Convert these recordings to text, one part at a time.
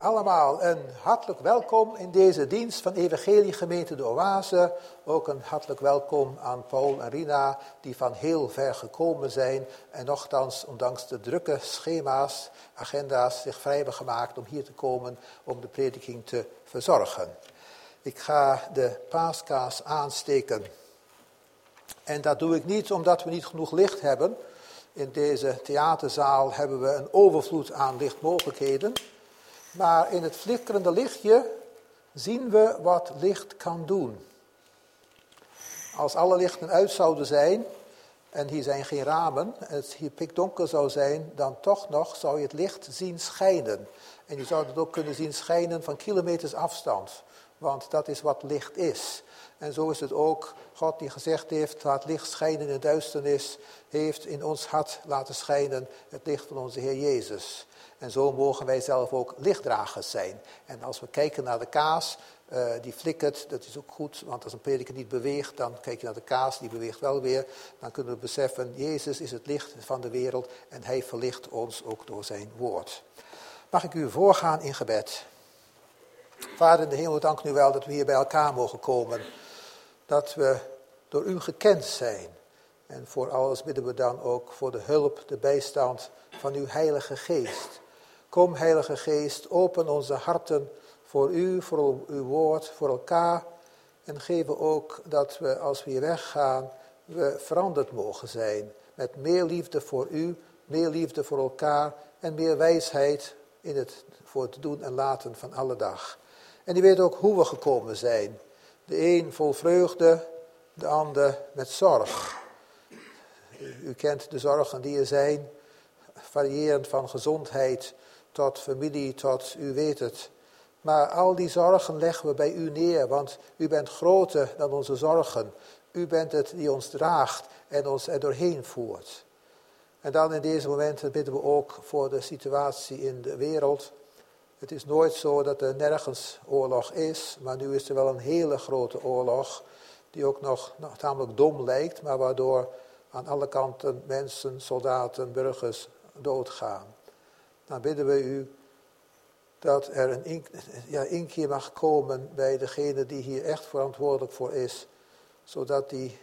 Allemaal een hartelijk welkom in deze dienst van Evangelie Gemeente de Oase. Ook een hartelijk welkom aan Paul en Rina die van heel ver gekomen zijn en nochtans ondanks de drukke schema's, agenda's zich vrij hebben gemaakt om hier te komen om de prediking te verzorgen. Ik ga de paaskaas aansteken. En dat doe ik niet omdat we niet genoeg licht hebben. In deze theaterzaal hebben we een overvloed aan lichtmogelijkheden. Maar in het flikkerende lichtje zien we wat licht kan doen. Als alle lichten uit zouden zijn, en hier zijn geen ramen, en het hier pikdonker zou zijn, dan toch nog zou je het licht zien schijnen. En je zou het ook kunnen zien schijnen van kilometers afstand, want dat is wat licht is. En zo is het ook, God die gezegd heeft, laat licht schijnen in de duisternis, heeft in ons hart laten schijnen het licht van onze Heer Jezus. En zo mogen wij zelf ook lichtdragers zijn. En als we kijken naar de kaas, die flikkert, dat is ook goed. Want als een prediker niet beweegt, dan kijk je naar de kaas, die beweegt wel weer. Dan kunnen we beseffen, Jezus is het licht van de wereld en hij verlicht ons ook door zijn woord. Mag ik u voorgaan in gebed? Vader in de hemel, dank u wel dat we hier bij elkaar mogen komen. Dat we door u gekend zijn. En voor alles bidden we dan ook voor de hulp, de bijstand van uw Heilige Geest. Kom, Heilige Geest, open onze harten voor u, voor uw woord, voor elkaar. En geef ook dat we, als we hier weggaan, we veranderd mogen zijn. Met meer liefde voor u, meer liefde voor elkaar en meer wijsheid voor het doen en laten van alle dag. En u weet ook hoe we gekomen zijn. De een vol vreugde, de ander met zorg. U kent de zorgen die er zijn, variërend van gezondheid tot familie, tot u weet het. Maar al die zorgen leggen we bij u neer, want u bent groter dan onze zorgen. U bent het die ons draagt en ons er doorheen voert. En dan in deze momenten bidden we ook voor de situatie in de wereld. Het is nooit zo dat er nergens oorlog is, maar nu is er wel een hele grote oorlog, die ook nog tamelijk dom lijkt, maar waardoor aan alle kanten mensen, soldaten, burgers doodgaan. Dan bidden we u dat er een inkeer mag komen bij degene die hier echt verantwoordelijk voor is. Zodat die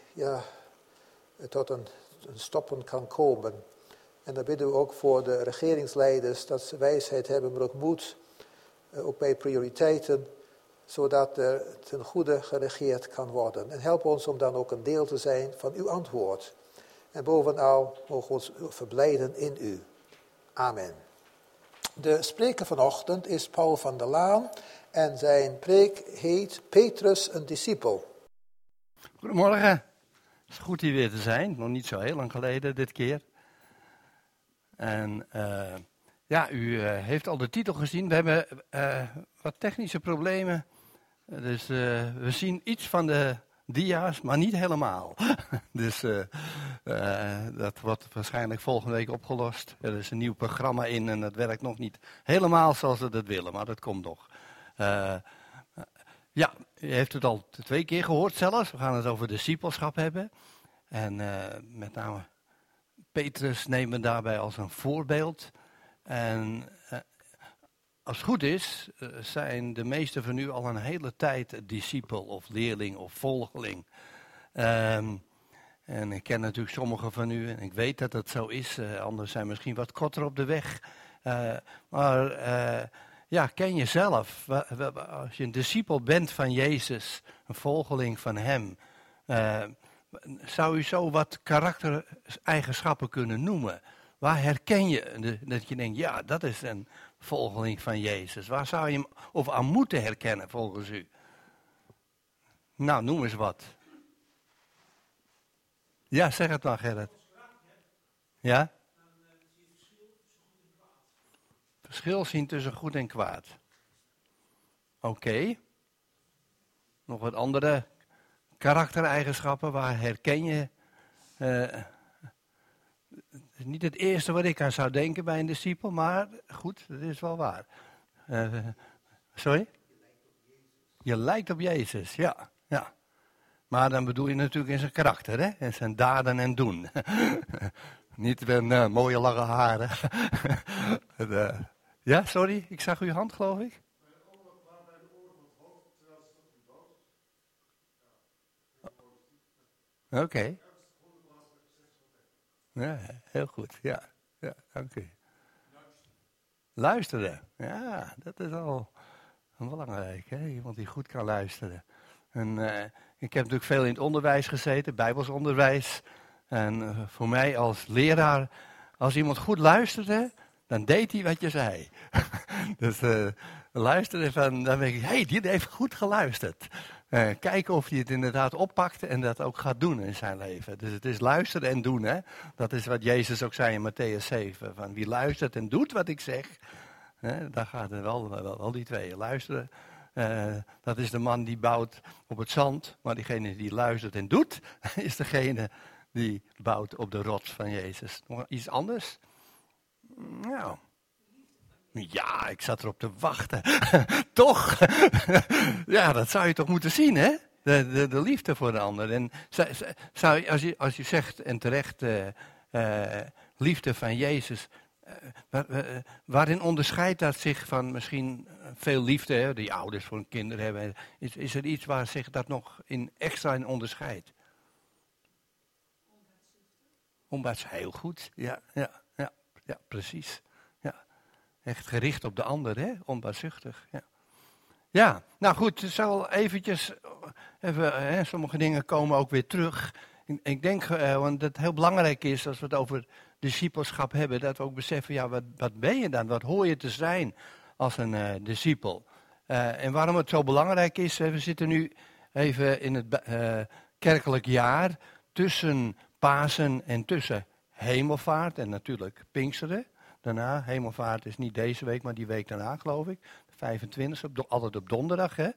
tot een stoppen kan komen. En dan bidden we ook voor de regeringsleiders dat ze wijsheid hebben, maar ook moed. Ook bij prioriteiten. Zodat er ten goede geregeerd kan worden. En help ons om dan ook een deel te zijn van uw antwoord. En bovenal mogen we ons verblijden in u. Amen. De spreker vanochtend is Paul van der Laan en zijn preek heet Petrus, een discipel. Goedemorgen. Het is goed hier weer te zijn. Nog niet zo heel lang geleden dit keer. En u heeft al de titel gezien. We hebben wat technische problemen. Dus we zien iets van de dia's, maar niet helemaal. Dus dat wordt waarschijnlijk volgende week opgelost. Er is een nieuw programma in en dat werkt nog niet helemaal zoals we dat willen, maar dat komt nog. U heeft het al 2 keer gehoord zelfs. We gaan het over discipelschap hebben. En met name Petrus nemen we daarbij als een voorbeeld. En als het goed is, zijn de meesten van u al een hele tijd discipel of leerling of volgeling. En ik ken natuurlijk sommigen van u en ik weet dat het zo is. Anderen zijn misschien wat korter op de weg. Ken jezelf. Als je een discipel bent van Jezus, een volgeling van hem, zou u zo wat karaktereigenschappen kunnen noemen? Waar herken je dat je denkt, ja, dat is een volgeling van Jezus? Waar zou je hem of aan moeten herkennen volgens u? Nou, noem eens wat. Ja, zeg het maar, Gerrit. Ja? Verschil zien tussen goed en kwaad. Oké. Nog wat andere karaktereigenschappen, waar herken je? Het is niet het eerste wat ik aan zou denken bij een discipel, maar goed, dat is wel waar. Sorry? Je lijkt op Jezus, ja. Maar dan bedoel je natuurlijk in zijn karakter, hè? In zijn daden en doen. Niet met mooie lange haren. Ja, sorry, ik zag uw hand, geloof ik. Oké. Ja, heel goed. Ja, dank u. Luisteren. Ja, dat is al belangrijk. Hè? Iemand die goed kan luisteren. En ik heb natuurlijk veel in het onderwijs gezeten, Bijbels onderwijs. En voor mij als leraar, als iemand goed luisterde, dan deed hij wat je zei. Dus luisteren van, dan denk ik, hé, die heeft goed geluisterd. Kijken of hij het inderdaad oppakt en dat ook gaat doen in zijn leven. Dus het is luisteren en doen, hè. Dat is wat Jezus ook zei in Matthäus 7. Van wie luistert en doet wat ik zeg, daar gaat het wel die twee. Luisteren, dat is de man die bouwt op het zand. Maar diegene die luistert en doet, is degene die bouwt op de rots van Jezus. Nog iets anders? Nou... Ja, ik zat erop te wachten. Toch? Ja, dat zou je toch moeten zien, hè? De liefde voor de ander. En als je zegt, en terecht, liefde van Jezus, waarin onderscheidt dat zich van misschien veel liefde, hè, die ouders voor hun kinderen hebben? Is er iets waar zich dat nog extra in onderscheidt? Onbaatzuchtig. Heel goed, ja, precies. Echt gericht op de ander, hè? Onbaatzuchtig. Ja, nou goed, het zal eventjes, sommige dingen komen ook weer terug. Ik denk, want het heel belangrijk is, als we het over discipelschap hebben, dat we ook beseffen, ja, wat ben je dan? Wat hoor je te zijn als een discipel? En waarom het zo belangrijk is, we zitten nu even in het kerkelijk jaar tussen Pasen en tussen Hemelvaart en natuurlijk Pinksteren. Daarna, Hemelvaart is niet deze week, maar die week daarna, geloof ik. De 25e, altijd op donderdag. Hè?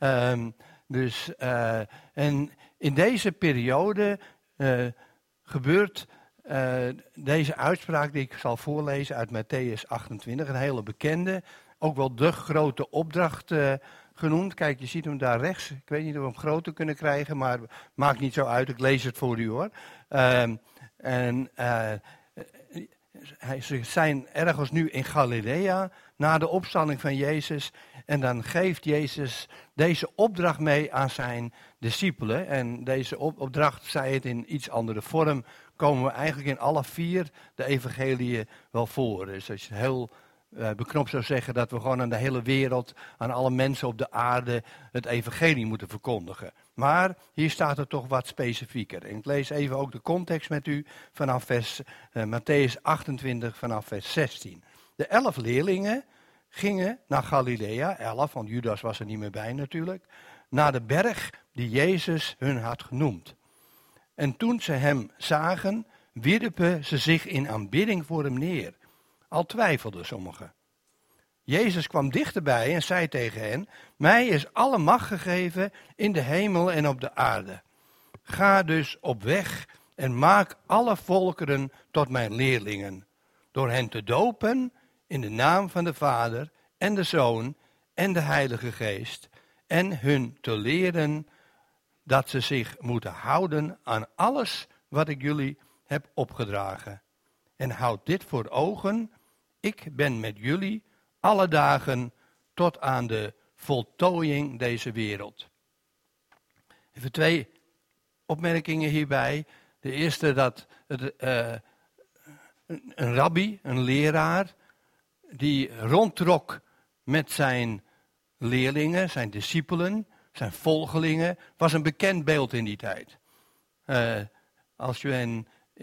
En in deze periode gebeurt deze uitspraak die ik zal voorlezen uit Matthäus 28. Een hele bekende, ook wel de grote opdracht genoemd. Kijk, je ziet hem daar rechts. Ik weet niet of we hem groter kunnen krijgen, maar maakt niet zo uit. Ik lees het voor u hoor. Ze zijn ergens nu in Galilea, na de opstanding van Jezus. En dan geeft Jezus deze opdracht mee aan zijn discipelen. En deze opdracht, zij het in iets andere vorm, komen we eigenlijk in alle 4 de evangeliën wel voor. Dus als je heel beknopt zou zeggen dat we gewoon aan de hele wereld, aan alle mensen op de aarde, het evangelie moeten verkondigen. Maar hier staat het toch wat specifieker. En ik lees even ook de context met u vanaf Matthäus 28, vanaf vers 16. De 11 leerlingen gingen naar Galilea, 11, want Judas was er niet meer bij natuurlijk, naar de berg die Jezus hun had genoemd. En toen ze hem zagen, wierpen ze zich in aanbidding voor hem neer. Al twijfelden sommigen. Jezus kwam dichterbij en zei tegen hen, mij is alle macht gegeven in de hemel en op de aarde. Ga dus op weg en maak alle volkeren tot mijn leerlingen, door hen te dopen in de naam van de Vader en de Zoon en de Heilige Geest, en hun te leren dat ze zich moeten houden aan alles wat ik jullie heb opgedragen. En houd dit voor ogen, ik ben met jullie alle dagen tot aan de voltooiing deze wereld. Even 2 opmerkingen hierbij. De eerste dat een rabbi, een leraar, die rondtrok met zijn leerlingen, zijn discipelen, zijn volgelingen, was een bekend beeld in die tijd. Als je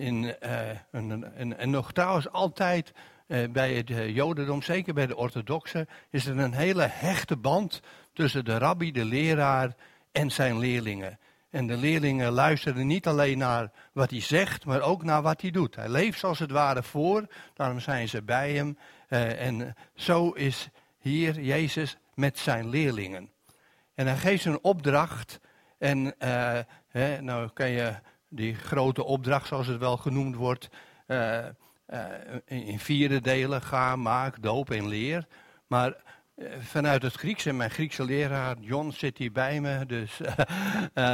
en nog trouwens altijd bij het jodendom, zeker bij de orthodoxen, is er een hele hechte band tussen de rabbi, de leraar en zijn leerlingen. En de leerlingen luisteren niet alleen naar wat hij zegt, maar ook naar wat hij doet. Hij leeft zoals het ware voor, daarom zijn ze bij hem. En zo is hier Jezus met zijn leerlingen. En hij geeft ze een opdracht. En nou kan je die grote opdracht, zoals het wel genoemd wordt, in 4 delen, ga, maak, doop en leer. Maar vanuit het Grieks, en mijn Griekse leraar John zit hier bij me, dus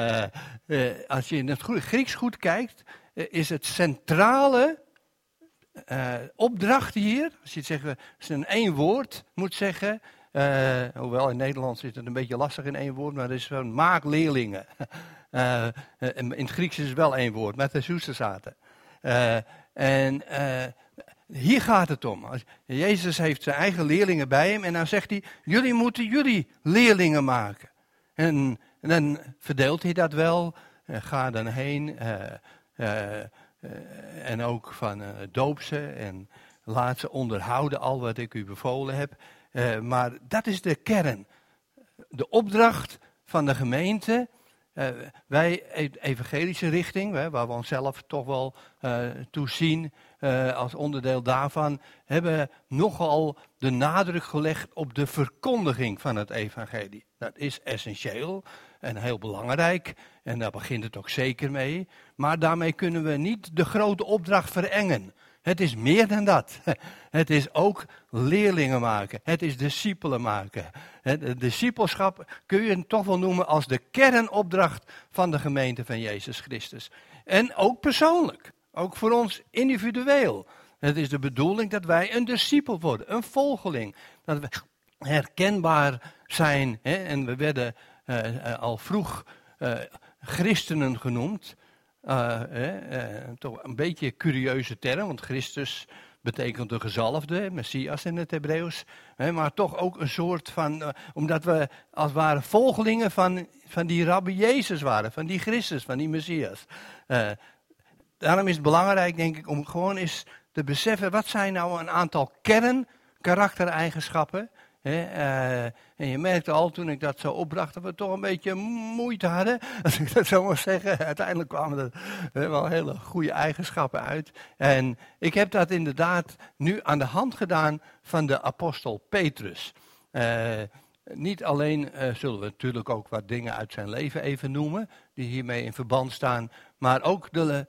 als je in het Grieks goed kijkt, is het centrale opdracht hier, als je het zegt, als je een één woord moet zeggen, hoewel in Nederlands is het een beetje lastig in één woord, maar het is van maak leerlingen. In het Grieks is het wel één woord, met de Soesterzaten. Hier gaat het om. Jezus heeft zijn eigen leerlingen bij hem en dan zegt hij, jullie moeten jullie leerlingen maken. En dan verdeelt hij dat wel, ga dan heen en ook van doop ze en laat ze onderhouden al wat ik u bevolen heb. Maar dat is de kern. De opdracht van de gemeente, wij, evangelische richting, waar we onszelf toch wel toe zien als onderdeel daarvan, hebben nogal de nadruk gelegd op de verkondiging van het evangelie. Dat is essentieel en heel belangrijk en daar begint het ook zeker mee. Maar daarmee kunnen we niet de grote opdracht verengen. Het is meer dan dat. Het is ook leerlingen maken. Het is discipelen maken. Het discipelschap kun je toch wel noemen als de kernopdracht van de gemeente van Jezus Christus. En ook persoonlijk. Ook voor ons individueel. Het is de bedoeling dat wij een discipel worden. Een volgeling. Dat we herkenbaar zijn. En we werden al vroeg christenen genoemd. Toch een beetje een curieuze term, want Christus betekent de gezalfde, Messias in het Hebreeuws. Maar toch ook een soort van, omdat we als het ware volgelingen van die Rabbi Jezus waren, van die Christus, van die Messias. Daarom is het belangrijk, denk ik, om gewoon eens te beseffen, wat zijn nou een aantal karaktereigenschappen. En je merkte al toen ik dat zo opbracht dat we toch een beetje moeite hadden, als ik dat zo mag zeggen. Uiteindelijk kwamen er wel hele goede eigenschappen uit. En ik heb dat inderdaad nu aan de hand gedaan van de apostel Petrus. Niet alleen zullen we natuurlijk ook wat dingen uit zijn leven even noemen, die hiermee in verband staan, maar ook de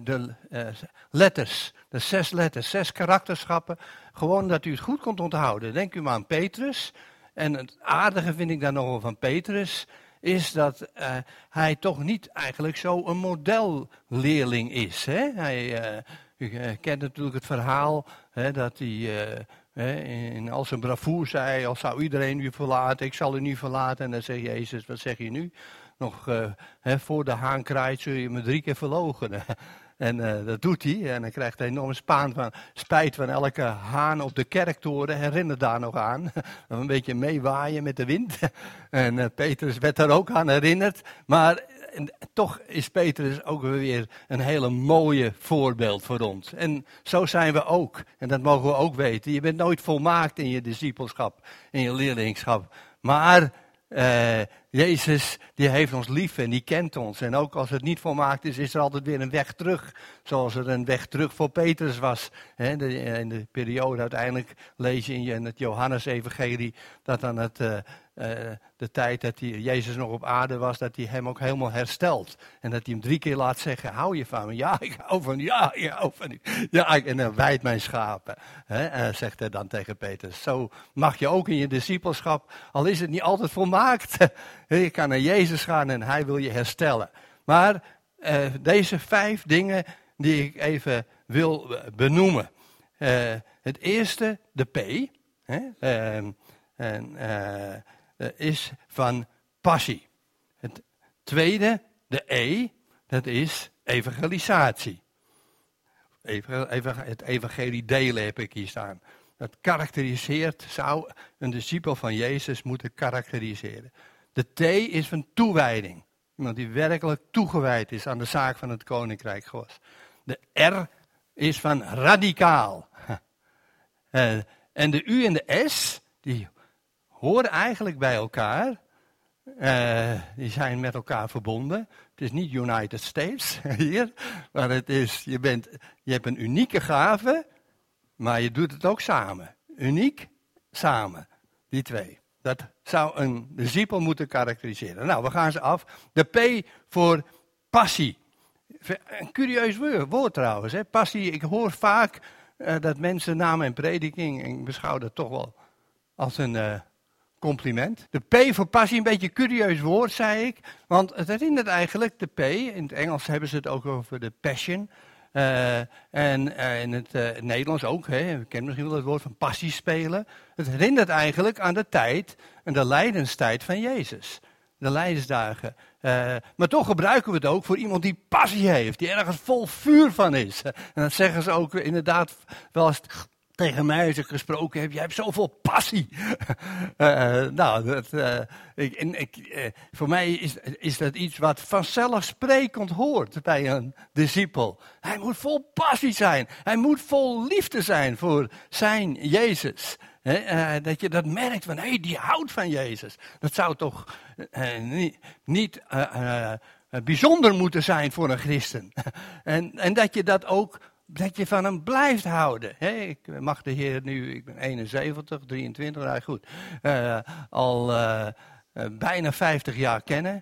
letters, de 6 letters, 6 karakterschappen, gewoon dat u het goed kunt onthouden. Denk u maar aan Petrus. En het aardige vind ik dan nog wel van Petrus, is dat hij toch niet eigenlijk zo een modelleerling is. Hè? U kent natuurlijk het verhaal dat hij in al zijn bravoer zei, al zou iedereen u verlaten, ik zal u niet verlaten. En dan zegt Jezus, wat zeg je nu? Nog voor de haan kraait zul je me 3 keer verloochenen. En dat doet hij. En dan krijgt hij enorm spijt van elke haan op de kerktoren. Herinner daar nog aan. Een beetje meewaaien met de wind. En Petrus werd daar ook aan herinnerd. Maar toch is Petrus ook weer een hele mooie voorbeeld voor ons. En zo zijn we ook. En dat mogen we ook weten. Je bent nooit volmaakt in je discipelschap, in je leerlingschap. Maar Jezus, die heeft ons lief en die kent ons. En ook als het niet volmaakt is, is er altijd weer een weg terug. Zoals er een weg terug voor Petrus was. In de periode uiteindelijk lees je in het Johannes-evangelie dat dan de tijd dat Jezus nog op aarde was, dat hij hem ook helemaal herstelt. En dat hij hem 3 keer laat zeggen, hou je van me? Ja, ik hou van u. Ja, ik hou van u. Ja, en dan wijdt mijn schapen. Zegt hij dan tegen Petrus. Zo mag je ook in je discipelschap, al is het niet altijd volmaakt. Je kan naar Jezus gaan en hij wil je herstellen. Maar deze 5 dingen die ik even wil benoemen. Het eerste, de P. Is van passie. Het tweede, de E, dat is evangelisatie. Het evangelie delen heb ik hier staan. Dat karakteriseert, zou een discipel van Jezus moeten karakteriseren. De T is van toewijding. Iemand die werkelijk toegewijd is aan de zaak van het koninkrijk Gods. De R is van radicaal. En de U en de S, die horen eigenlijk bij elkaar. Die zijn met elkaar verbonden. Het is niet United States hier, maar het is, je hebt een unieke gave, maar je doet het ook samen. Uniek, samen. Die 2. Dat zou een discipel moeten karakteriseren. Nou, we gaan ze af. De P voor passie. Een curieus woord trouwens. Hè? Passie, ik hoor vaak dat mensen na mijn prediking, en ik beschouw dat toch wel als een compliment. De P voor passie, een beetje een curieus woord, zei ik. Want het herinnert eigenlijk, de P, in het Engels hebben ze het ook over de passion. En in het Nederlands ook, hè, we kennen misschien wel het woord van passie spelen. Het herinnert eigenlijk aan de tijd, en de lijdenstijd van Jezus. De lijdensdagen. Maar toch gebruiken we het ook voor iemand die passie heeft, die ergens vol vuur van is. En dat zeggen ze ook inderdaad wel eens tegen mij als ik gesproken heb. Jij hebt zoveel passie. Voor mij is dat iets wat vanzelfsprekend hoort bij een discipel. Hij moet vol passie zijn. Hij moet vol liefde zijn voor zijn Jezus. Dat je dat merkt van, die houdt van Jezus. Dat zou toch niet bijzonder moeten zijn voor een christen. En dat je dat ook, dat je van hem blijft houden. Ik mag de Heer nu, ik ben 71, 23, nou goed, al bijna 50 jaar kennen.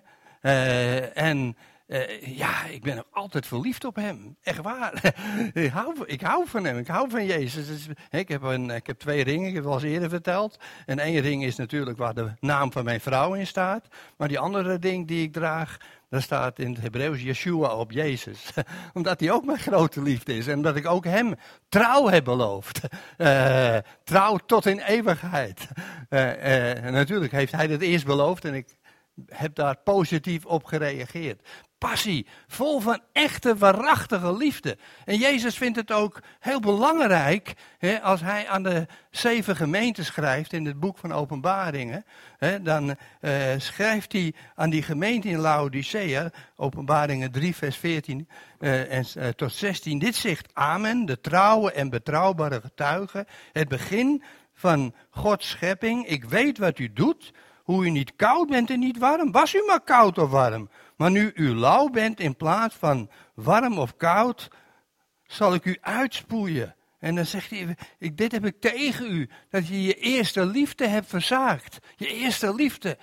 Ik ben ook altijd verliefd op hem. Echt waar. Ik hou van hem. Ik hou van Jezus. Dus, ik heb 2 ringen, ik heb het al eens eerder verteld. En 1 ring is natuurlijk waar de naam van mijn vrouw in staat. Maar die andere ring die ik draag, daar staat in het Hebreeuws Yeshua op Jezus. Omdat hij ook mijn grote liefde is. En omdat ik ook hem trouw heb beloofd. Trouw tot in eeuwigheid. En natuurlijk heeft hij het eerst beloofd en ik heb daar positief op gereageerd. Passie, vol van echte, waarachtige liefde. En Jezus vindt het ook heel belangrijk, als hij aan de 7 gemeenten schrijft in het boek van Openbaringen. Dan schrijft hij aan die gemeente in Laodicea, Openbaringen 3 vers 14 tot 16. Dit zegt Amen, de trouwe en betrouwbare getuige, het begin van Gods schepping. Ik weet wat u doet, hoe u niet koud bent en niet warm. Was u maar koud of warm. Maar nu u lauw bent in plaats van warm of koud, zal ik u uitspoeien. En dan zegt hij, dit heb ik tegen u, dat je je eerste liefde hebt verzaakt. Je eerste liefde.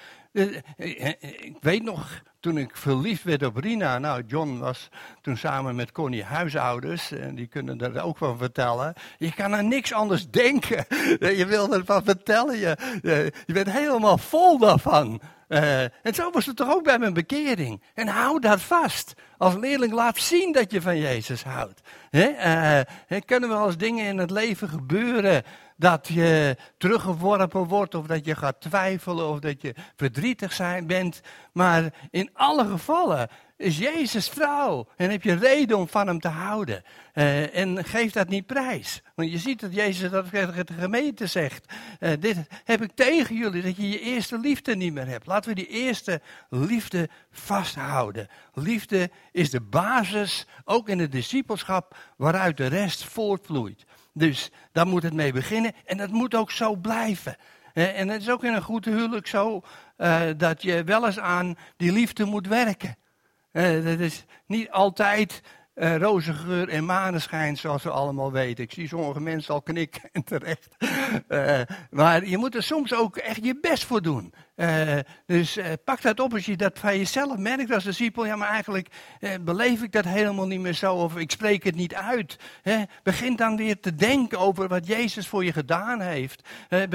Ik weet nog, toen ik verliefd werd op Rina, nou John was toen samen met Connie huishoudens, en die kunnen daar ook van vertellen. Je kan aan niks anders denken. Je wil ervan vertellen, je bent helemaal vol daarvan. En zo was het toch ook bij mijn bekering. En hou dat vast. Als leerling laat zien dat je van Jezus houdt. Kunnen wel eens dingen in het leven gebeuren dat je teruggeworpen wordt of dat je gaat twijfelen of dat je verdrietig bent. Maar in alle gevallen is Jezus trouw en heb je reden om van hem te houden. En geef dat niet prijs. Want je ziet dat Jezus dat tegen de gemeente zegt. Dit heb ik tegen jullie, dat je je eerste liefde niet meer hebt. Laten we die eerste liefde vasthouden. Liefde is de basis, ook in het discipelschap, waaruit de rest voortvloeit. Dus daar moet het mee beginnen en dat moet ook zo blijven. En het is ook in een goed huwelijk zo dat je wel eens aan die liefde moet werken. Dat is niet altijd roze geur en maneschijn, zoals we allemaal weten. Ik zie sommige mensen al knikken en terecht. Maar je moet er soms ook echt je best voor doen. Dus pak dat op als je dat van jezelf merkt als discipel. Ja, maar eigenlijk beleef ik dat helemaal niet meer zo. Of ik spreek het niet uit. Begin dan weer te denken over wat Jezus voor je gedaan heeft.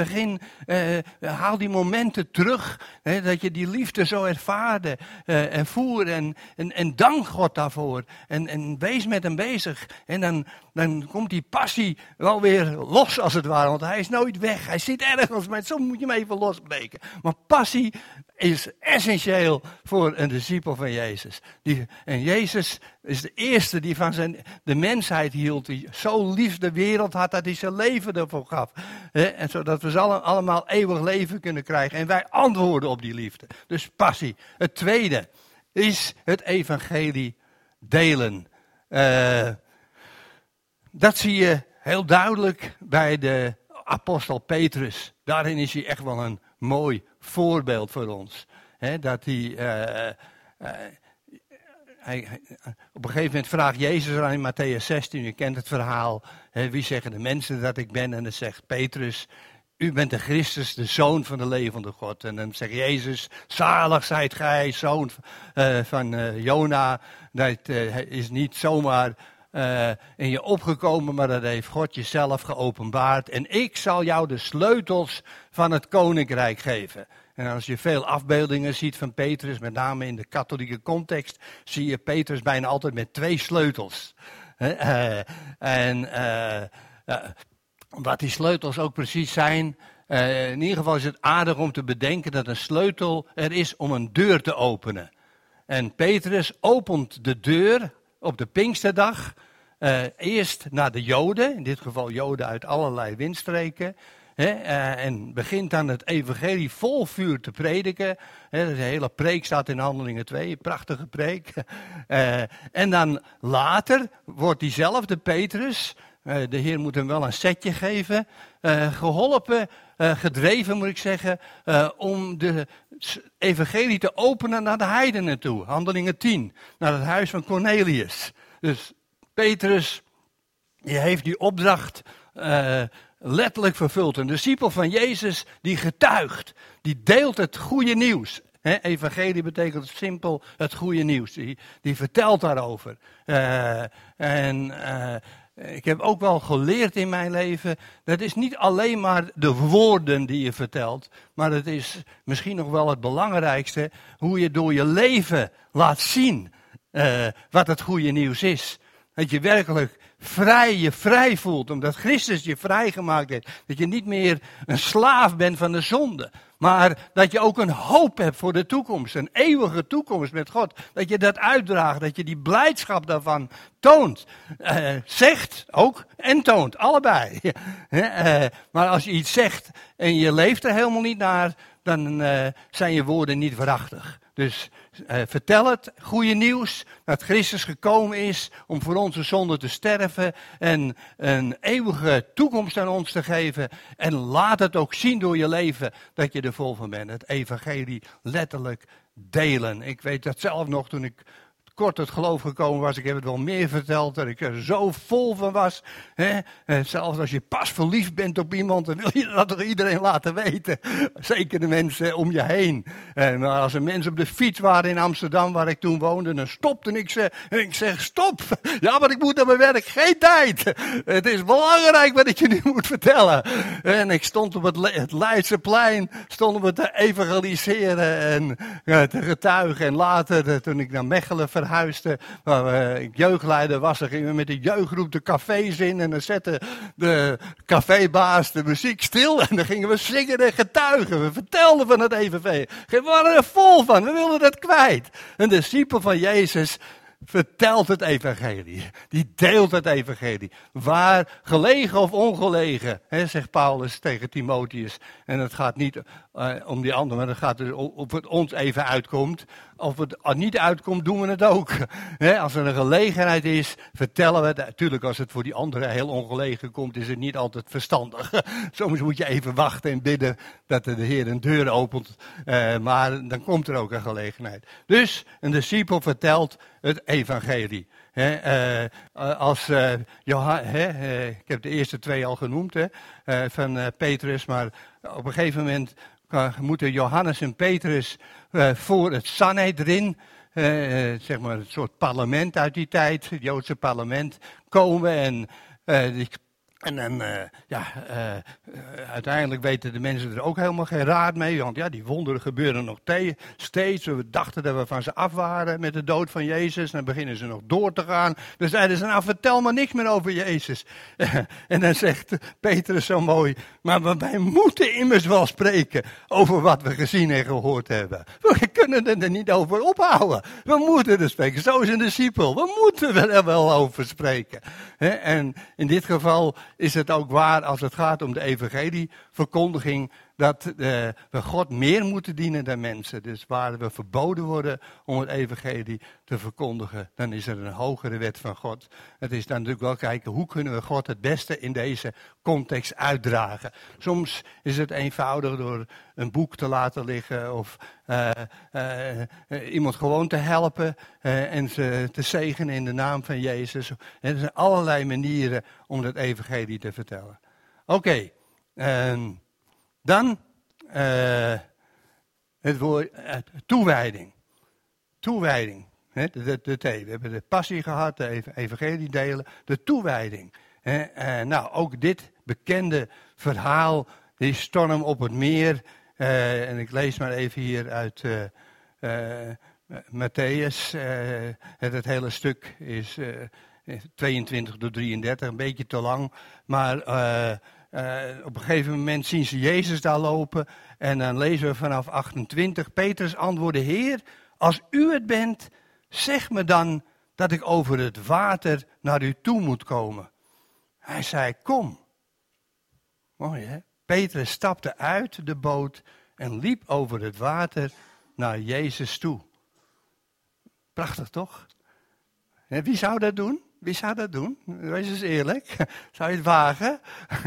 Haal die momenten terug. Dat je die liefde zo ervaarde en voer. En dank God daarvoor. En wees met hem bezig. En dan komt die passie wel weer los als het ware. Want hij is nooit weg. Hij zit ergens. Maar zo moet je hem even losbreken. Maar passie is essentieel voor een discipel van Jezus. En Jezus is de eerste die van de mensheid hield. Die zo lief de wereld had dat hij zijn leven ervoor gaf. En zodat we allemaal eeuwig leven kunnen krijgen. En wij antwoorden op die liefde. Dus passie. Het tweede is het evangelie delen. Dat zie je heel duidelijk bij de apostel Petrus. Daarin is hij echt wel een mooi voorbeeld voor ons. Dat hij op een gegeven moment vraagt Jezus aan in Matthäus 16, u kent het verhaal. Wie zeggen de mensen dat ik ben? En dan zegt Petrus, u bent de Christus, de Zoon van de levende God. En dan zegt Jezus, zalig zijt gij, zoon van Jona. Dat is niet zomaar in je opgekomen, maar dat heeft God jezelf geopenbaard. En ik zal jou de sleutels van het koninkrijk geven. En als je veel afbeeldingen ziet van Petrus, met name in de katholieke context, zie je Petrus bijna altijd met 2 sleutels. Wat die sleutels ook precies zijn. In ieder geval is het aardig om te bedenken dat een sleutel er is om een deur te openen. En Petrus opent de deur op de Pinksterdag. Eerst naar de Joden, in dit geval Joden uit allerlei windstreken. En begint dan het evangelie vol vuur te prediken. De hele preek staat in Handelingen 2, een prachtige preek. En dan later wordt diezelfde Petrus, de Heer moet hem wel een setje geven, geholpen, gedreven moet ik zeggen, om de evangelie te openen naar de heidenen toe. Handelingen 10, naar het huis van Cornelius. Dus Petrus, die heeft die opdracht letterlijk vervuld. Een discipel van Jezus die getuigt, die deelt het goede nieuws. Evangelie betekent simpel het goede nieuws. Die vertelt daarover. Ik heb ook wel geleerd in mijn leven, dat is niet alleen maar de woorden die je vertelt, maar het is misschien nog wel het belangrijkste, hoe je door je leven laat zien wat het goede nieuws is. Dat je werkelijk je vrij voelt, omdat Christus je vrijgemaakt heeft. Dat je niet meer een slaaf bent van de zonde. Maar dat je ook een hoop hebt voor de toekomst. Een eeuwige toekomst met God. Dat je dat uitdraagt. Dat je die blijdschap daarvan toont. Zegt ook en toont. Allebei. Maar als je iets zegt en je leeft er helemaal niet naar, dan zijn je woorden niet waarachtig. Dus vertel het goede nieuws dat Christus gekomen is om voor onze zonden te sterven en een eeuwige toekomst aan ons te geven. En laat het ook zien door je leven dat je er vol van bent. Het evangelie letterlijk delen. Ik weet dat zelf nog toen ik kort tot geloof gekomen was. Ik heb het wel meer verteld, dat ik er zo vol van was. Zelfs als je pas verliefd bent op iemand, dan wil je dat toch iedereen laten weten. Zeker de mensen om je heen. Maar als er mensen op de fiets waren in Amsterdam, waar ik toen woonde, dan stopte ik ze. En ik zeg, stop! Ja, maar ik moet naar mijn werk, geen tijd! Het is belangrijk wat ik je nu moet vertellen. En ik stond op het Leidseplein, stonden we te evangeliseren en te getuigen. En later, toen ik naar Mechelen verhuisde, waar ik jeugdleider was, dan gingen we met de jeugdgroep de cafés in en dan zette de cafébaas de muziek stil en dan gingen we zingen en getuigen. We vertelden van het evangelie. We waren er vol van, we wilden dat kwijt. Een discipel van Jezus vertelt het evangelie. Die deelt het evagelie. Waar gelegen of ongelegen, zegt Paulus tegen Timotheus. En het gaat niet om die ander, maar het gaat dus of het ons even uitkomt. Of het niet uitkomt, doen we het ook. Als er een gelegenheid is, vertellen we het. Natuurlijk, als het voor die anderen heel ongelegen komt, is het niet altijd verstandig. Soms moet je even wachten en bidden dat de Heer een deur opent. Maar dan komt er ook een gelegenheid. Dus een discipel vertelt het evangelie. Ik heb de eerste twee al genoemd van Petrus, maar op een gegeven moment moeten Johannes en Petrus voor het Sanhedrin, zeg maar het soort parlement uit die tijd, het Joodse parlement, komen en dan, uiteindelijk weten de mensen er ook helemaal geen raad mee. Want ja, die wonderen gebeuren nog steeds. We dachten dat we van ze af waren met de dood van Jezus. Dan beginnen ze nog door te gaan. Dan zeiden ze, nou vertel maar niks meer over Jezus. En dan zegt Petrus zo mooi, maar wij moeten immers wel spreken over wat we gezien en gehoord hebben. We kunnen er niet over ophouden. We moeten er spreken. Zo is een discipel. We moeten er wel over spreken. En in dit geval is het ook waar als het gaat om de evangelieverkondiging, dat we God meer moeten dienen dan mensen. Dus waar we verboden worden om het evangelie te verkondigen, dan is er een hogere wet van God. Het is dan natuurlijk wel kijken, hoe kunnen we God het beste in deze context uitdragen. Soms is het eenvoudig door een boek te laten liggen of iemand gewoon te helpen en ze te zegenen in de naam van Jezus. Er zijn allerlei manieren om het evangelie te vertellen. Oké. Dan het woord toewijding. Toewijding. De T. We hebben de passie gehad, de evangelie delen, de toewijding. Nou, ook dit bekende verhaal, die storm op het meer. En ik lees maar even hier uit Matthäus. Het hele stuk 22-33, een beetje te lang. Maar op een gegeven moment zien ze Jezus daar lopen. En dan lezen we vanaf 28. Petrus antwoordde: Heer, als u het bent, zeg me dan dat ik over het water naar u toe moet komen. Hij zei: kom. Mooi hè? Petrus stapte uit de boot en liep over het water naar Jezus toe. Prachtig toch? Wie zou dat doen? Wie zou dat doen? Wees eens eerlijk. Zou je het wagen?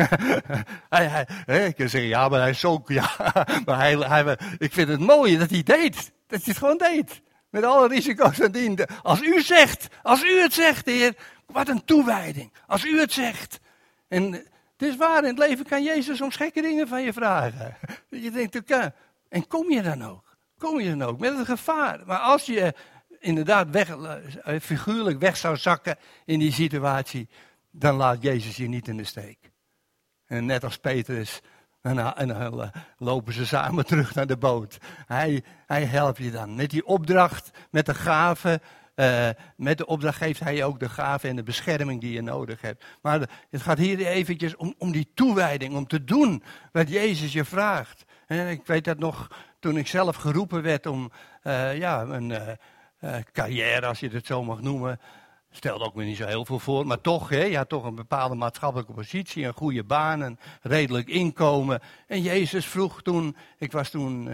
Ik kan zeggen, ja, maar hij is ook, ja. Maar ik vind het mooi dat hij deed. Dat hij het gewoon deed. Met alle risico's van dien. Als u het zegt, Heer, wat een toewijding. Als u het zegt. En het is waar, in het leven kan Jezus soms gekke dingen van je vragen. Dat je denkt, en kom je dan ook? Kom je dan ook? Met het gevaar. Maar als je inderdaad figuurlijk weg zou zakken in die situatie, dan laat Jezus je niet in de steek. En net als Petrus, en dan lopen ze samen terug naar de boot. Hij helpt je dan met die opdracht, met de gave. Met de opdracht geeft hij je ook de gave en de bescherming die je nodig hebt. Maar het gaat hier eventjes om die toewijding, om te doen wat Jezus je vraagt. En ik weet dat nog, toen ik zelf geroepen werd om een carrière, als je het zo mag noemen, stelde ook me niet zo heel veel voor, maar toch, je had toch een bepaalde maatschappelijke positie, een goede baan, een redelijk inkomen. En Jezus vroeg toen, ik was toen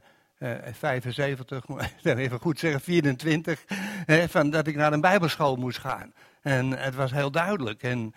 75, even goed zeggen, 24, van dat ik naar een bijbelschool moest gaan. En het was heel duidelijk. En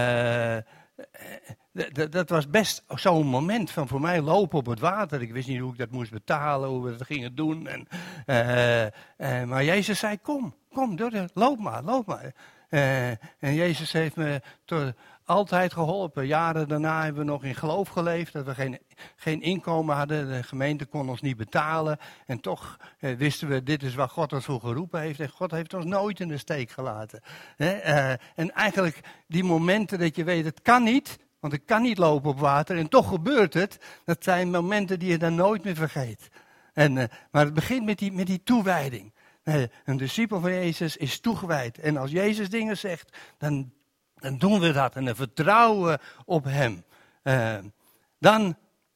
dat was best zo'n moment van voor mij lopen op het water. Ik wist niet hoe ik dat moest betalen, hoe we dat gingen doen. Maar Jezus zei, kom, loop maar. En Jezus heeft me altijd geholpen. Jaren daarna hebben we nog in geloof geleefd, dat we geen inkomen hadden. De gemeente kon ons niet betalen. En toch wisten we, dit is waar God ons voor geroepen heeft. En God heeft ons nooit in de steek gelaten. En eigenlijk die momenten dat je weet, het kan niet, want ik kan niet lopen op water. En toch gebeurt het. Dat zijn momenten die je dan nooit meer vergeet. Maar het begint met die toewijding. Een discipel van Jezus is toegewijd. En als Jezus dingen zegt, dan doen we dat en dan vertrouwen we op hem. Dan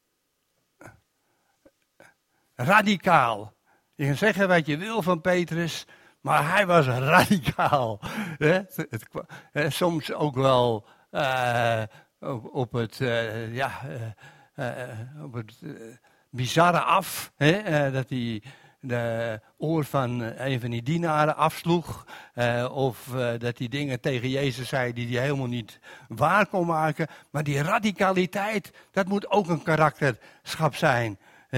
radicaal. Je kan zeggen wat je wil van Petrus, maar hij was radicaal. Soms ook wel op het bizarre af. Dat hij de oor van een van die dienaren afsloeg. Of dat hij dingen tegen Jezus zei die hij helemaal niet waar kon maken. Maar die radicaliteit, dat moet ook een karakterschap zijn.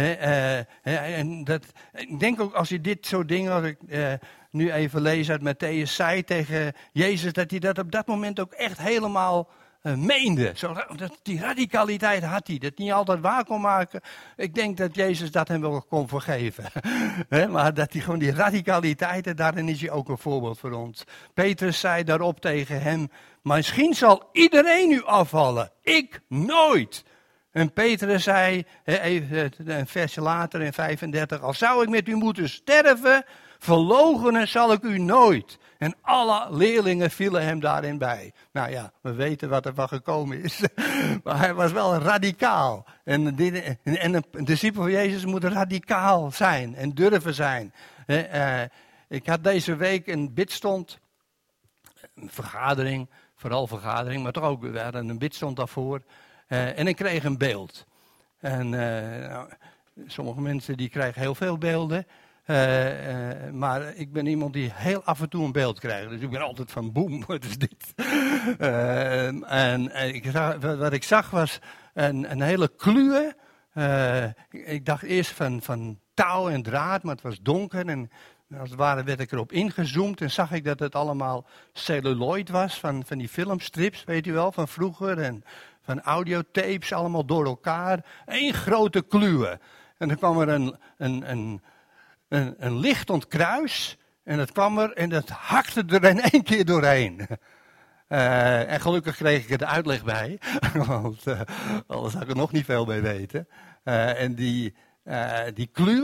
Ik denk ook als je dit soort dingen, als ik nu even lees uit Mattheüs, zei tegen Jezus, dat hij dat op dat moment ook echt helemaal meende. Die radicaliteit had hij, dat niet altijd waar kon maken. Ik denk dat Jezus dat hem wel kon vergeven. Maar dat hij gewoon die radicaliteit, daarin is hij ook een voorbeeld voor ons. Petrus zei daarop tegen hem, misschien zal iedereen u afvallen, ik nooit. En Petrus zei, een versje later in 35, al zou ik met u moeten sterven, verloochenen zal ik u nooit. En alle leerlingen vielen hem daarin bij. Nou ja, we weten wat er van gekomen is. Maar hij was wel radicaal. En een discipel van Jezus moet radicaal zijn en durven zijn. Ik had deze week een bidstond, een vergadering, vooral vergadering, maar toch ook, we hadden een bidstond daarvoor. En ik kreeg een beeld. En sommige mensen die krijgen heel veel beelden. Maar ik ben iemand die heel af en toe een beeld krijgt. Dus ik ben altijd van boem, wat is dit? Wat ik zag was een hele kluwe. Ik dacht eerst van touw en draad, maar het was donker. En als het ware werd ik erop ingezoomd en zag ik dat het allemaal celluloid was. Van die filmstrips, weet u wel, van vroeger. En van audiotapes, allemaal door elkaar. Eén grote kluwe. En dan kwam er een lichtend kruis. En dat kwam er en dat hakte er in één keer doorheen. En gelukkig kreeg ik er de uitleg bij. Want anders had ik er nog niet veel mee weten. En die kluwe,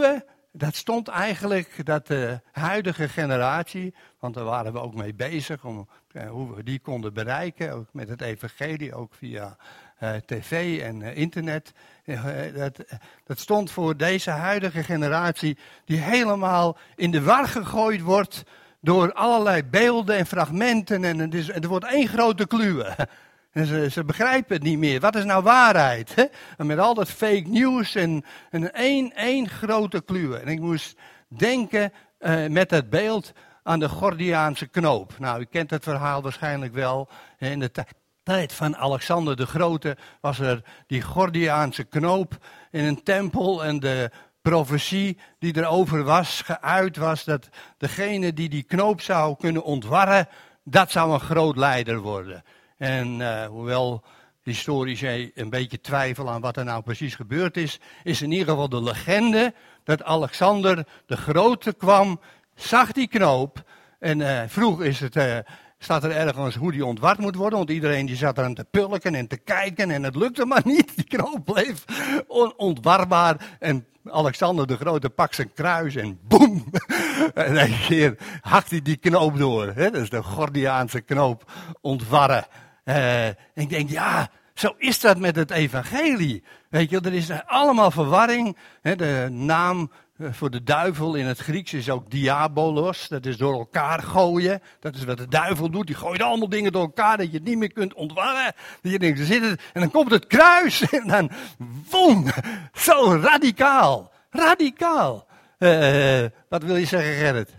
dat stond eigenlijk dat de huidige generatie, want daar waren we ook mee bezig, om hoe we die konden bereiken, ook met het evangelie, ook via tv en internet. Dat stond voor deze huidige generatie die helemaal in de war gegooid wordt door allerlei beelden en fragmenten. En het wordt één grote kluwe. En ze begrijpen het niet meer. Wat is nou waarheid? Hè? En met al dat fake news en één grote kluwe. En ik moest denken met dat beeld aan de Gordiaanse knoop. Nou, u kent het verhaal waarschijnlijk wel. In de tijd van Alexander de Grote was er die Gordiaanse knoop in een tempel. En de profetie die erover was, geuit was, dat degene die knoop zou kunnen ontwarren, dat zou een groot leider worden. En hoewel historici een beetje twijfelen aan wat er nou precies gebeurd is in ieder geval de legende dat Alexander de Grote kwam, zag die knoop en vroeg staat er ergens hoe die ontward moet worden, want iedereen die zat eraan te pulken en te kijken en het lukte maar niet. Die knoop bleef onontwarbaar en Alexander de Grote pakt zijn kruis en boem! En een keer hakt hij die knoop door. Hè? Dat is de Gordiaanse knoop ontwarren. Ik denk, ja, zo is dat met het evangelie. Weet je, er is allemaal verwarring. Hè? De naam voor de duivel in het Grieks is ook diabolos. Dat is door elkaar gooien. Dat is wat de duivel doet. Die gooit allemaal dingen door elkaar dat je het niet meer kunt ontwarren. Dat je denkt, er zit het, en dan komt het kruis. En dan, boem, zo radicaal. Radicaal. Wat wil je zeggen, Gerrit?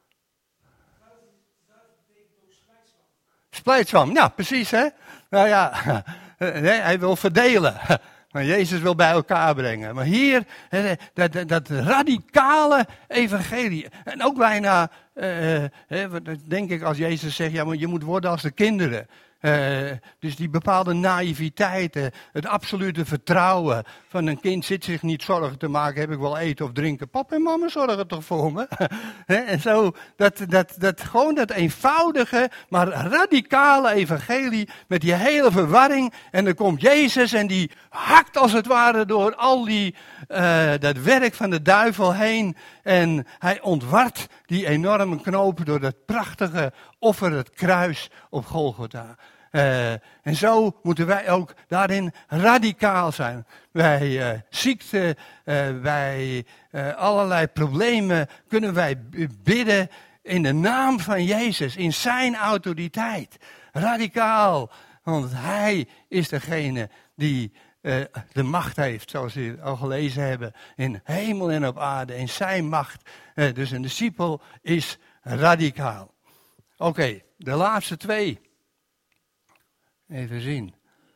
Splijtswam, ja, precies, hè. Nou ja, hij wil verdelen. Maar Jezus wil bij elkaar brengen. Maar hier, dat radicale evangelie. En ook bijna, denk ik als Jezus zegt, ja, maar je moet worden als de kinderen. Dus die bepaalde naïviteit, het absolute vertrouwen van een kind zit zich niet zorgen te maken, heb ik wel eten of drinken? Papa en mama zorgen toch voor me? En zo, gewoon dat eenvoudige, maar radicale evangelie met die hele verwarring. En dan komt Jezus en die hakt als het ware door al dat werk van de duivel heen. En hij ontwart die enorme knoop door dat prachtige offer, het kruis op Golgotha. En zo moeten wij ook daarin radicaal zijn. Bij ziekte, bij allerlei problemen kunnen wij bidden in de naam van Jezus, in zijn autoriteit. Radicaal, want hij is degene die de macht heeft, zoals we al gelezen hebben, in hemel en op aarde, in zijn macht. Dus een discipel is radicaal. Oké, de laatste twee. Even zien.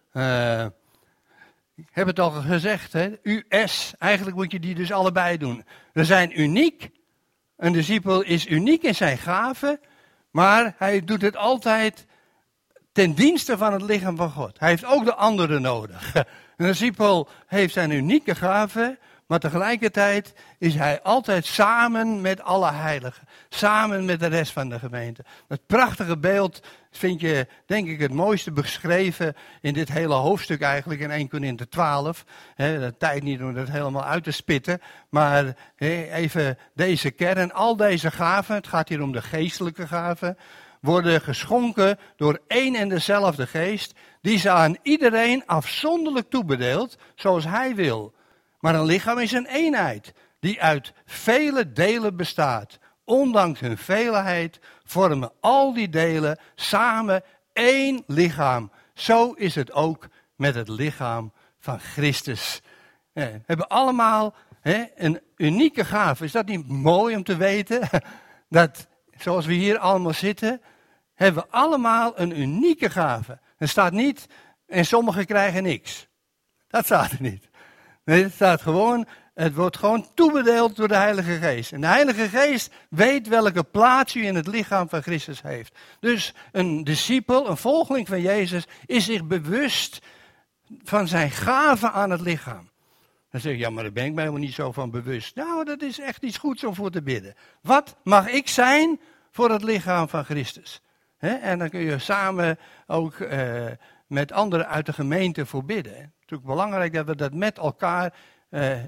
Ik heb het al gezegd, hè? US, eigenlijk moet je die dus allebei doen. We zijn uniek. Een discipel is uniek in zijn gaven, maar hij doet het altijd ten dienste van het lichaam van God. Hij heeft ook de anderen nodig. Een discipel heeft zijn unieke gaven, maar tegelijkertijd is hij altijd samen met alle heiligen. Samen met de rest van de gemeente. Dat prachtige beeld vind je, denk ik, het mooiste beschreven in dit hele hoofdstuk eigenlijk, in 1 Korinthe 12. De tijd niet om dat helemaal uit te spitten. Maar even deze kern, al deze gaven, het gaat hier om de geestelijke gaven, worden geschonken door één en dezelfde geest, die ze aan iedereen afzonderlijk toebedeelt, zoals hij wil. Maar een lichaam is een eenheid, die uit vele delen bestaat. Ondanks hun veelheid vormen al die delen samen één lichaam. Zo is het ook met het lichaam van Christus. We hebben allemaal een unieke gave. Is dat niet mooi om te weten? Dat, zoals we hier allemaal zitten, hebben we allemaal een unieke gave. Er staat niet, en sommigen krijgen niks. Dat staat er niet. Nee, het staat gewoon, het wordt gewoon toebedeeld door de Heilige Geest. En de Heilige Geest weet welke plaats u in het lichaam van Christus heeft. Dus een discipel, een volgeling van Jezus, is zich bewust van zijn gave aan het lichaam. Dan zeg je, ja, maar daar ben ik mij helemaal niet zo van bewust. Nou, dat is echt iets goeds om voor te bidden. Wat mag ik zijn voor het lichaam van Christus? En dan kun je samen ook met anderen uit de gemeente voor bidden. Het is natuurlijk belangrijk dat we dat met elkaar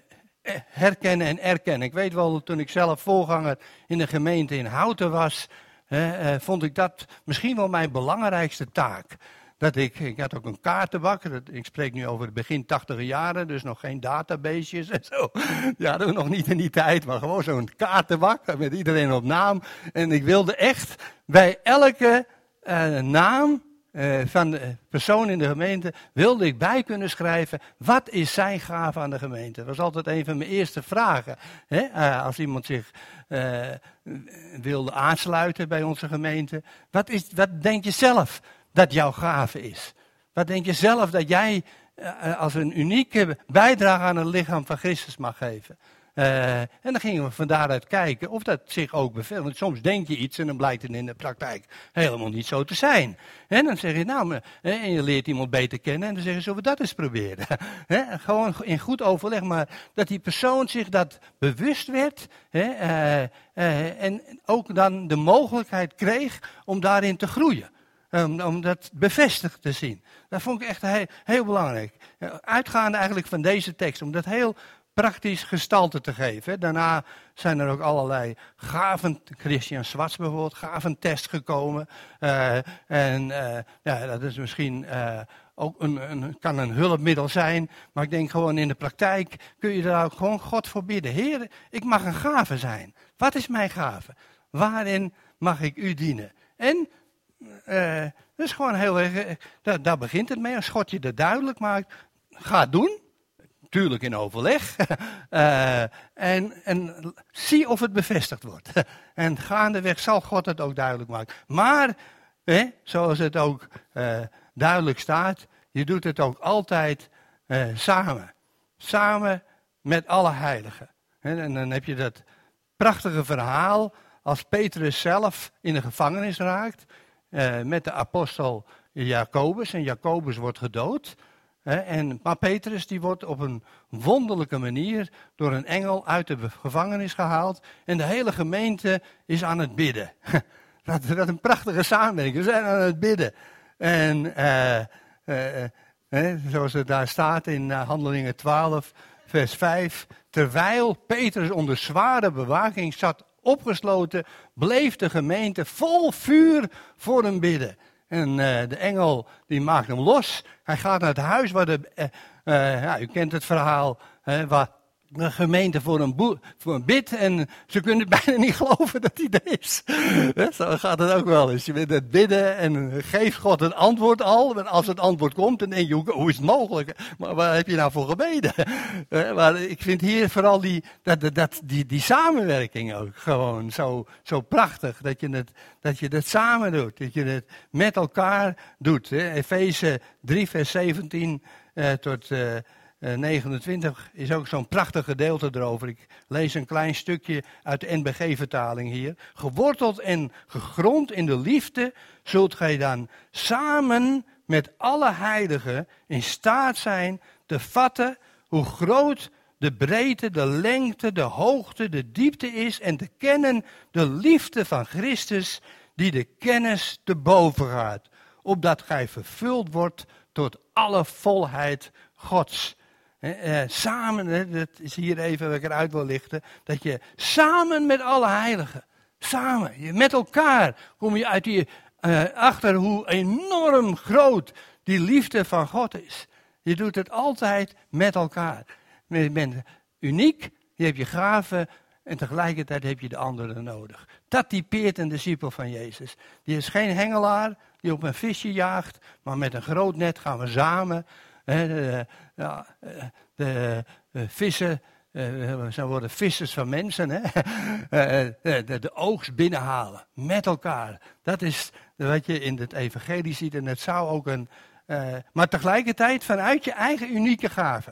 herkennen en erkennen. Ik weet wel, toen ik zelf voorganger in de gemeente in Houten was, vond ik dat misschien wel mijn belangrijkste taak. Ik had ook een kaartenbak, ik spreek nu over de begin 80e jaren, dus nog geen databases en zo. Die hadden we nog niet in die tijd, maar gewoon zo'n kaartenbak met iedereen op naam. En ik wilde echt bij elke naam van de persoon in de gemeente, wilde ik bij kunnen schrijven, wat is zijn gave aan de gemeente? Dat was altijd een van mijn eerste vragen. Als iemand zich wilde aansluiten bij onze gemeente, wat denk je zelf dat jouw gave is? Wat denk je zelf dat jij als een unieke bijdrage aan het lichaam van Christus mag geven? En dan gingen we van daaruit kijken of dat zich ook bevindt. Want soms denk je iets en dan blijkt het in de praktijk helemaal niet zo te zijn. En dan zeg je, en je leert iemand beter kennen en dan zeggen ze, zullen we dat eens proberen? Gewoon in goed overleg, maar dat die persoon zich dat bewust werd en ook dan de mogelijkheid kreeg om daarin te groeien. Om dat bevestigd te zien. Dat vond ik echt heel belangrijk. Uitgaande eigenlijk van deze tekst, om dat heel praktisch gestalte te geven. Daarna zijn er ook allerlei gaven, Christian Swarts bijvoorbeeld, gaventest gekomen. Dat is misschien ook kan een hulpmiddel zijn. Maar ik denk gewoon in de praktijk kun je daar ook gewoon God voor bidden. Heer, ik mag een gave zijn. Wat is mijn gave? Waarin mag ik u dienen? En dat is gewoon heel erg, daar begint het mee. Als God je dat duidelijk maakt, ga het doen. Tuurlijk in overleg. En zie of het bevestigd wordt. En gaandeweg zal God het ook duidelijk maken. Maar, zoals het ook duidelijk staat, je doet het ook altijd samen. Samen met alle heiligen. En dan heb je dat prachtige verhaal als Petrus zelf in de gevangenis raakt. Met de apostel Jacobus. En Jacobus wordt gedood. Maar Petrus die wordt op een wonderlijke manier door een engel uit de gevangenis gehaald. En de hele gemeente is aan het bidden. Dat een prachtige samenwerking. We zijn aan het bidden. En zoals het daar staat in Handelingen 12, vers 5. Terwijl Petrus onder zware bewaking zat opgesloten, bleef de gemeente vol vuur voor hem bidden. En de engel die maakt hem los. Hij gaat naar het huis waar u kent het verhaal, waar de gemeente voor een bidt en ze kunnen bijna niet geloven dat hij er is. Zo gaat het ook wel eens. Je bent het bidden en geeft God een antwoord al. En als het antwoord komt, dan denk je, hoe is het mogelijk? Maar waar heb je nou voor gebeden? Maar ik vind hier vooral die samenwerking ook gewoon zo prachtig. Dat je dat samen doet. Dat je het met elkaar doet. Efeze 3 vers 17 tot 29 is ook zo'n prachtig gedeelte erover. Ik lees een klein stukje uit de NBG-vertaling hier. Geworteld en gegrond in de liefde zult gij dan samen met alle heiligen in staat zijn te vatten hoe groot de breedte, de lengte, de hoogte, de diepte is en te kennen de liefde van Christus die de kennis te boven gaat. Opdat gij vervuld wordt tot alle volheid Gods. Samen, dat is hier even wat ik eruit wil lichten, dat je samen met alle heiligen, samen, met elkaar, kom je uit achter hoe enorm groot die liefde van God is. Je doet het altijd met elkaar. Je bent uniek, je hebt je gaven en tegelijkertijd heb je de anderen nodig. Dat typeert een discipel van Jezus. Die is geen hengelaar die op een visje jaagt, maar met een groot net gaan we samen. De vissen, ze worden vissers van mensen, de oogst binnenhalen, met elkaar. Dat is wat je in het evangelie ziet en het zou ook maar tegelijkertijd vanuit je eigen unieke gaven.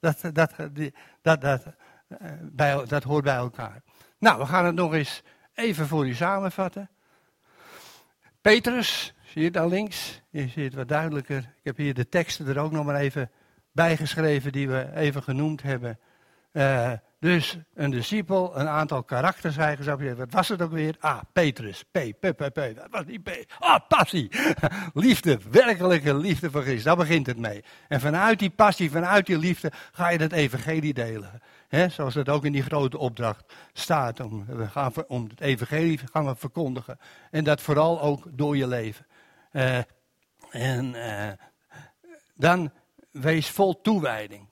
Dat hoort bij elkaar. Nou, we gaan het nog eens even voor u samenvatten. Petrus, zie je het daar links? Je ziet het wat duidelijker. Ik heb hier de teksten er ook nog maar even bijgeschreven die we even genoemd hebben. Dus een discipel, een aantal karaktereigenschappen. Wat was het ook weer? Petrus. Wat was die P? Passie. Liefde, werkelijke liefde voor Christus. Daar begint het mee. En vanuit die passie, vanuit die liefde ga je het evangelie delen. Zoals het ook in die grote opdracht staat. Om het evangelie gaan we verkondigen. En dat vooral ook door je leven. Dan wees vol toewijding.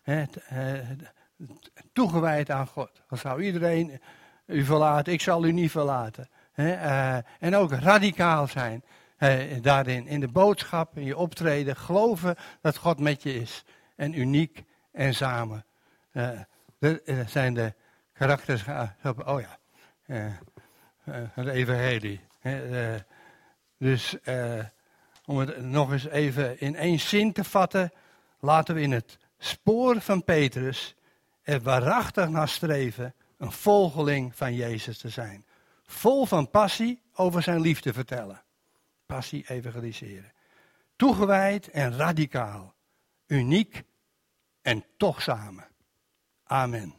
Toegewijd aan God. Dan zou iedereen u verlaten, ik zal u niet verlaten. En ook radicaal zijn daarin. In de boodschap, in je optreden. Geloven dat God met je is. En uniek en samen. Dat zijn de karakters. Het evangelie. Dus om het nog eens even in één zin te vatten. Laten we in het spoor van Petrus er waarachtig naar streven een volgeling van Jezus te zijn. Vol van passie over zijn liefde vertellen. Passie evangeliseren. Toegewijd en radicaal. Uniek en toch samen. Amen.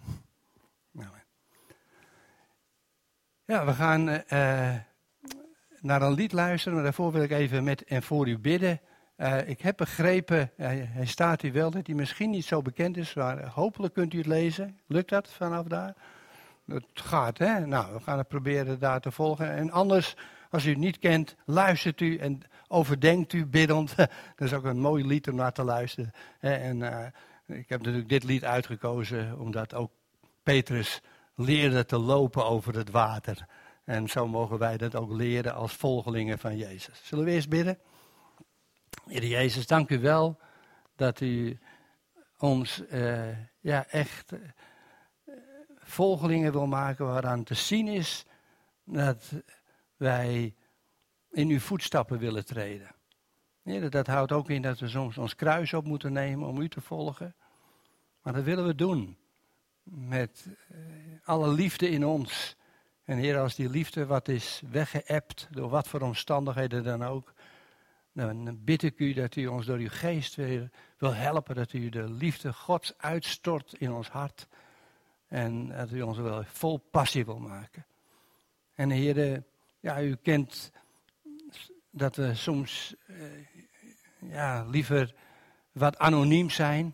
Ja, we gaan naar een lied luisteren, maar daarvoor wil ik even met en voor u bidden. Ik heb begrepen, hij staat hier wel, dat hij misschien niet zo bekend is, maar hopelijk kunt u het lezen. Lukt dat vanaf daar? Het gaat, hè? Nou, we gaan het proberen daar te volgen. En anders, als u het niet kent, luistert u en overdenkt u biddend. Dat is ook een mooi lied om naar te luisteren. En ik heb natuurlijk dit lied uitgekozen, omdat ook Petrus leerde te lopen over het water. En zo mogen wij dat ook leren als volgelingen van Jezus. Zullen we eerst bidden? Heer Jezus, dank u wel dat u ons echt volgelingen wil maken waaraan te zien is dat wij in uw voetstappen willen treden. Heer, dat houdt ook in dat we soms ons kruis op moeten nemen om u te volgen. Maar dat willen we doen met alle liefde in ons. En Heer, als die liefde wat is weggeëpt, door wat voor omstandigheden dan ook, dan bid ik u dat u ons door uw geest weer wil helpen, dat u de liefde Gods uitstort in ons hart. En dat u ons wel vol passie wil maken. En Heer, u kent dat we soms liever wat anoniem zijn.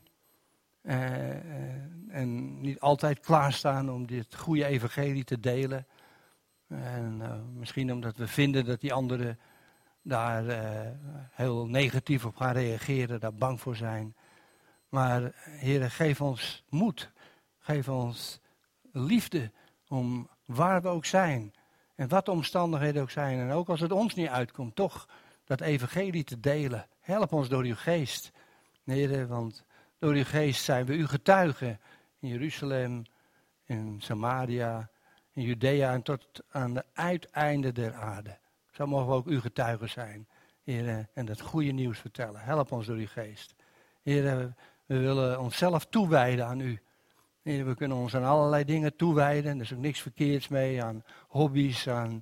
En niet altijd klaarstaan om dit goede evangelie te delen. En misschien omdat we vinden dat die anderen daar heel negatief op gaan reageren, daar bang voor zijn. Maar Heer, geef ons moed. Geef ons liefde om waar we ook zijn. En wat de omstandigheden ook zijn. En ook als het ons niet uitkomt, toch dat evangelie te delen. Help ons door uw geest. Heer, want door uw geest zijn we uw getuigen. In Jeruzalem, in Samaria, in Judea en tot aan de uiteinden der aarde. Zo mogen we ook uw getuigen zijn. Heer, en dat goede nieuws vertellen. Help ons door uw geest. Heer, we willen onszelf toewijden aan u. Heer, we kunnen ons aan allerlei dingen toewijden. Er is ook niks verkeerds mee. Aan hobby's, aan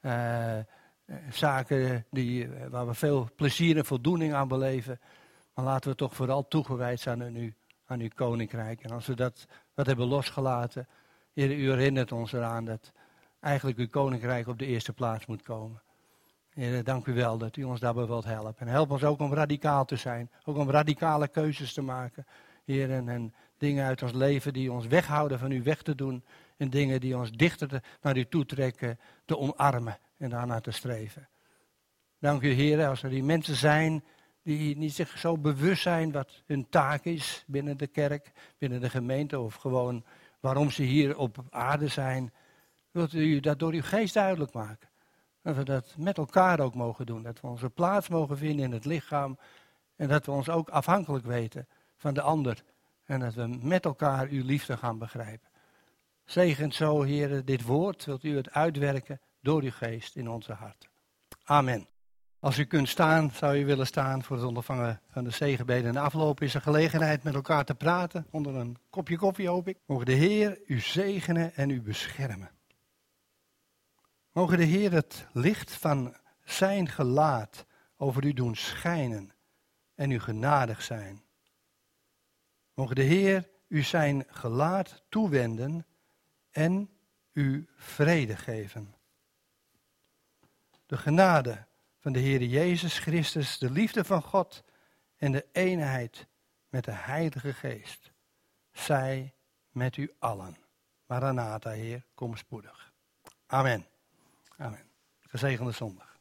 zaken waar we veel plezier en voldoening aan beleven. Maar laten we toch vooral toegewijd zijn aan uw koninkrijk. En als we dat hebben losgelaten, Heer, u herinnert ons eraan dat eigenlijk uw koninkrijk op de eerste plaats moet komen. Heer, dank u wel dat u ons daarbij wilt helpen. En help ons ook om radicaal te zijn. Ook om radicale keuzes te maken. Heer, en dingen uit ons leven die ons weghouden van u weg te doen. En dingen die ons dichter naar u toe trekken, te omarmen en daarna te streven. Dank u, Heer, als er die mensen zijn die niet zich zo bewust zijn wat hun taak is binnen de kerk, binnen de gemeente of gewoon waarom ze hier op aarde zijn. Wilt u dat door uw geest duidelijk maken? Dat we dat met elkaar ook mogen doen. Dat we onze plaats mogen vinden in het lichaam. En dat we ons ook afhankelijk weten van de ander. En dat we met elkaar uw liefde gaan begrijpen. Zegent zo, Heer, dit woord. Wilt u het uitwerken door uw geest in onze harten. Amen. Als u kunt staan, zou u willen staan voor het ondervangen van de zegenbeden. En de afloop is een gelegenheid met elkaar te praten. Onder een kopje koffie, hoop ik. Mogen de Heer u zegenen en u beschermen. Mogen de Heer het licht van zijn gelaat over u doen schijnen en u genadig zijn. Mogen de Heer u zijn gelaat toewenden en u vrede geven. De genade van de Heer Jezus Christus, de liefde van God en de eenheid met de Heilige Geest, zij met u allen. Maranatha, Heer, kom spoedig. Amen. Amen. Gezegende zondag.